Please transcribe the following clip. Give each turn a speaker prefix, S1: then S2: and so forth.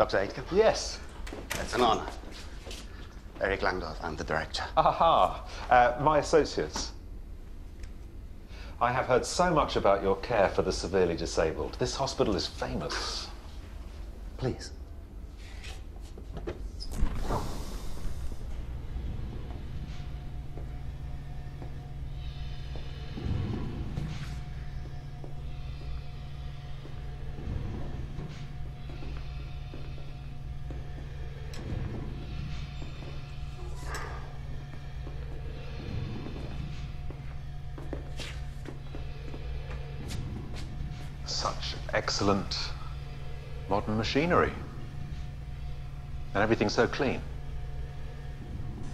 S1: Dr. Aitken?
S2: Yes.
S1: It's an honor. Eric Langdorf, I'm the director.
S2: Aha. My associates. I have heard so much about your care for the severely disabled. This hospital is famous. Please. Such excellent modern machinery. And everything's so clean.